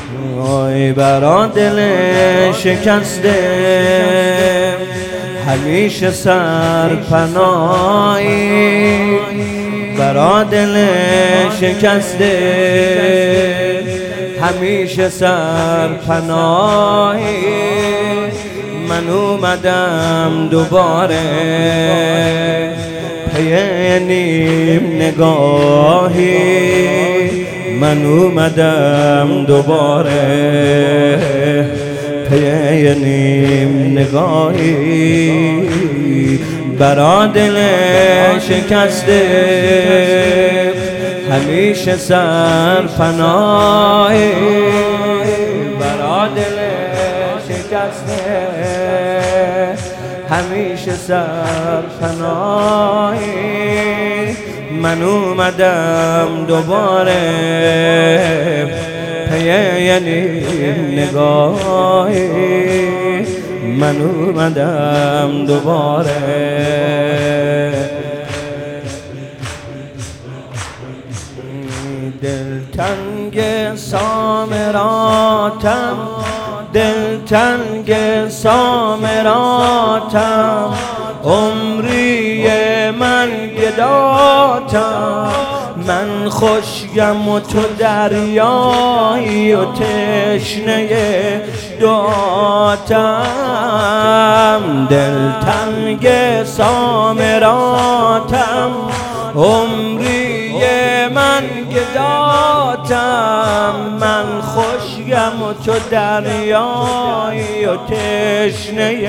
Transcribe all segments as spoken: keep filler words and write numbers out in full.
وای برا دل شکسته همیشه سرپناهی، برا دل شکسته همیشه سرپناهی. من اومدم دوباره پی نیم نگاهی، من اومدم دوباره پی نیم نگاهی. برا دل شکسته همیشه سرپناهی، برا دل شکسته همیشه سرپناهی. من اومدم دوباره پی نیم نگاهی، من اومدم دوباره. دلتنگ سامراتم، دلتنگ سامراتم، عمری من گداتم. من خوشگم و تو دریایی و تشنه دعاتم. دلتنگ سامراتم، عمری من گداتم. من خوشگم و تو دریایی و تشنه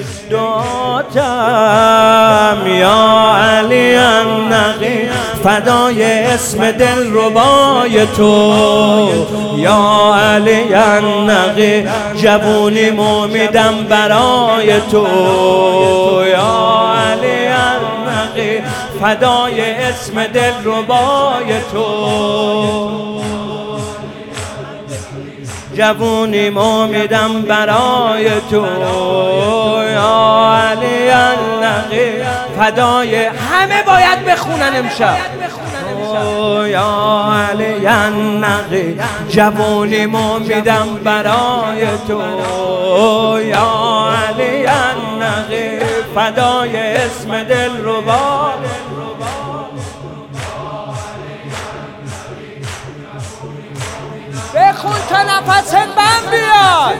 دعاتم. یا علی النقی فدای اسم دل ربای تو، یا علی النقی جوونی مومیدم برای تو، یا علی النقی فدای اسم دل ربای تو، جوونی مومیدم برای تو، یا علی النقی فدای همه باید بخونن امشب. یا علی النقی جوونی مومیدم برای تو، یا علی النقی فدای اسم دل ربا. بخون تا نفست بم بیاد.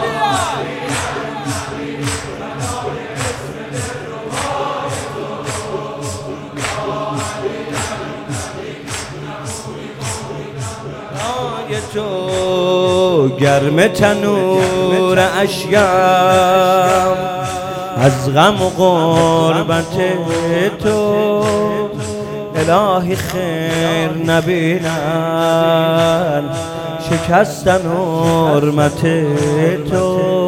تو گرم تنور اشکم از غم و غربت تو، الهی خیر نبینن شکستن حرمت تو،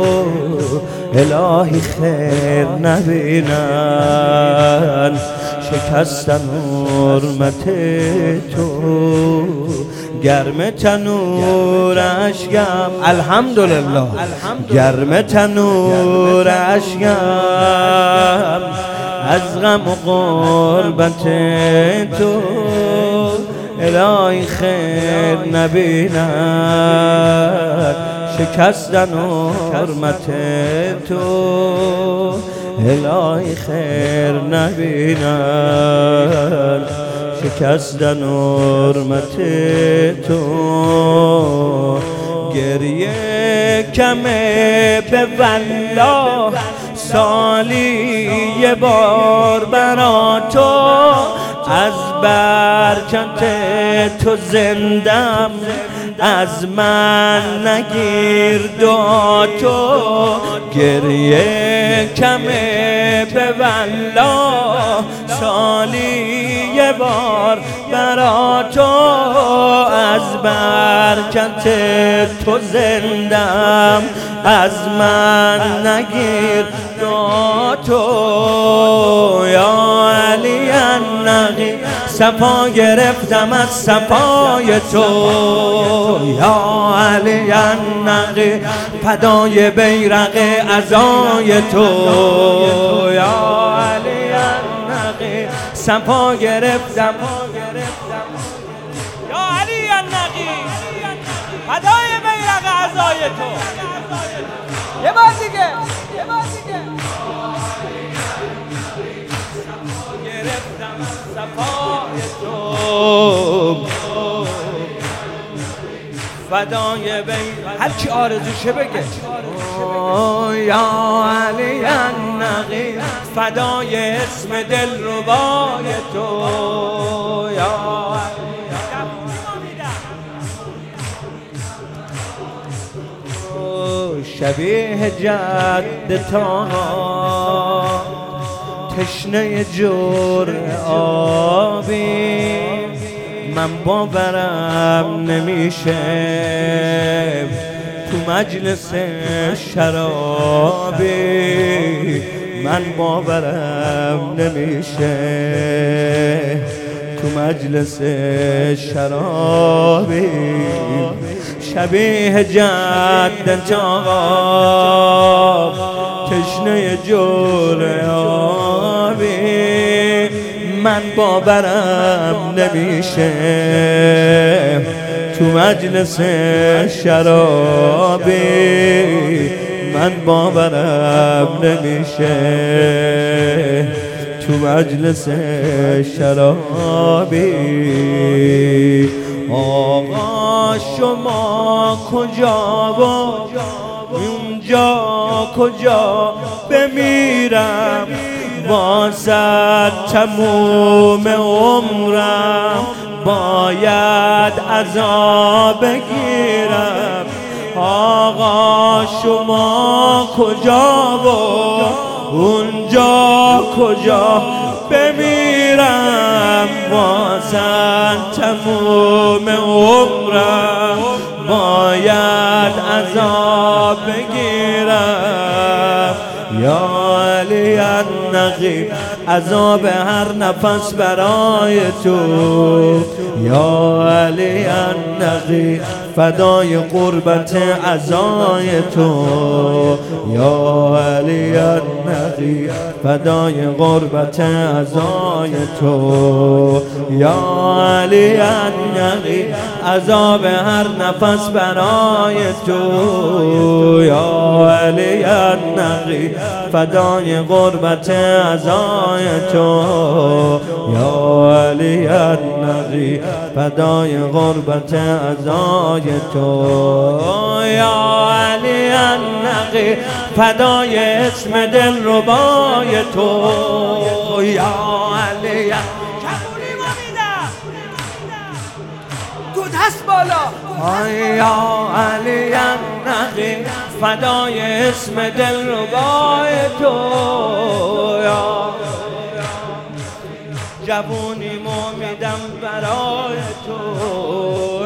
الهی خیر نبینن شکستن حرمت تو. گرم تنور اشکم الحمدلله، گرم تنور اشکم از غم و غربت تو، الهی خیر نبیند شکستن حرمت تو، الهی خیر نبیند شکستن حرمت تو. گریه کمه به والله سالی یه بار برا تو، از برکت تو زندم از من نگیر دعا تو. گریه کمه به والله سالی یه بار برا تو، از برکت تو زندم از من نگیر دعا تو. یا علی النقی صفا گرفتم از صفای تو، یا علی النقی فدای بیرق عزای تو، یا علی النقی صفا گرفتم، یا علی النقی فدای بیرق عزای تو. یه بار دیگه یه بار دیگه گرفتم از صفای تو فدای بین هر کی آرزوشه بگه یا علی النقی فدای اسم دلربای تو یا شبیه جد تا تشنه جور آبی من باورم نمیشه تو مجلس شرابی من باورم نمیشه تو مجلس شرابی شبیه جد جواب تشنه جور آبی من باورم نمیشه تو مجلس شرابی من باورم نمیشه تو مجلس شرابی آقا شما کجا و اونجا کجا بمیرم واسه تموم عمرم باید عذاب بگیرم آقا شما کجا و اونجا کجا بمیرم واسه تموم عمرم باید عذاب بگیرم یا علی النقی عذاب هر نفس برای تو یا علی النقی فدای قربت عزای تو یا علی النقی فدای قربت عزای تو یا علی النقی عذاب هر نفس برای تو یا علی النقی فدای قربت عزای تو یا علی النقی فدای قربت عزای تو یا علی النقی فدای اسم دلربای تو یا علی کبولی ما میدم دو دست بالا یا علی النقی فدای اسم دلربای تو یا جوونی ما میدم برای تو